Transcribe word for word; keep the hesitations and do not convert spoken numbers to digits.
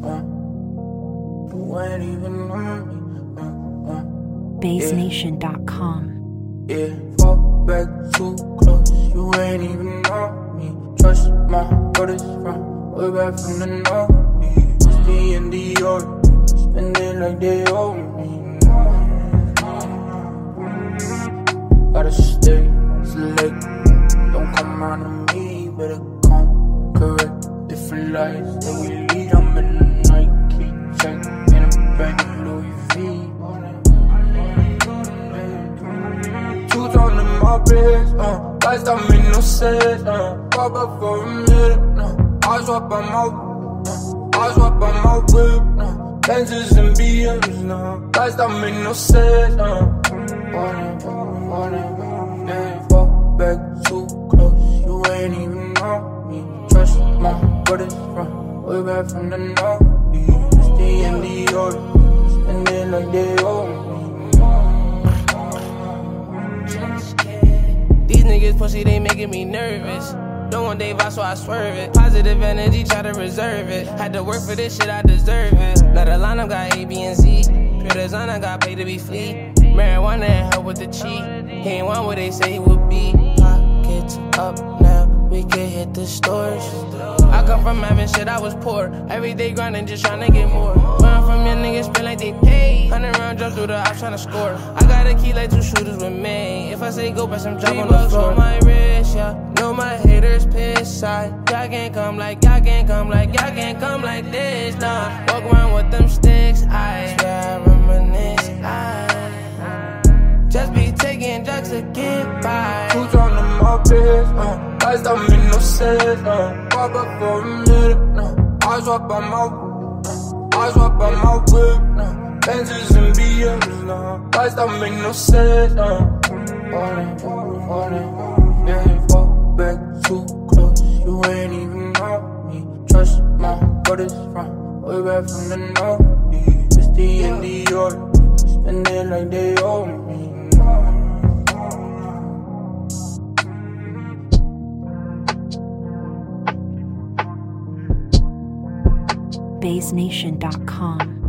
uh, you ain't even on me. Uh, uh, Base Nation dot com. yeah, fall back too close. You ain't even on me. Trust my brothers from way back from the north. It's me and the order. Spend it like they owe me. Gotta stay select. Don't come around to me. Better come correct. Different lives that we lead. I'm in the Nike check. In a bag of Louis V. Two tone in my bed, uh Last time made no sense, uh Pop up for a minute, uh I swap on my, uh I swap on my whip, uh Benzes and B Ms, now Last time made no sense, uh Falling, falling, yeah Fall back too close, you ain't even on me Trust my brothers from way back from the north It's the and the order, spend it like they owe me These niggas pussy, they making me nervous. Don't want they vibe, so I swerve it. Positive energy, try to reserve it. Had to work for this shit, I deserve it. Let a lineup got A, B, and Z. Pure designer got paid to be fleet. Marijuana and help with the cheat. He ain't want what they say he would be. Pockets up now, we can hit the stores. I come from having shit, I was poor. Every day grinding, just trying to get more. Where I'm from, your niggas spend like they pay. Hundred round jump through the ops trying to score. I got a key like two shooters with me. If I say go, pass some drop on the floor. On my wrist, yeah. Know my haters piss side. Y'all can't come like, y'all can't come like, y'all can't come like this, nah. Walk around with them sticks, I swear I reminisce, I just be taking drugs to get by. Two tone in my bed, uh Last time made no sense, uh Pop up for a minute, uh I swap on my, uh I swap on my whip, uh Benzes and B Ms, now Last time made no sense, uh Falling, falling, yeah Fall back too close, you ain't even on me Trust my brothers from way back from the north It's the and the order, spend it like they owe me Base Nation dot com.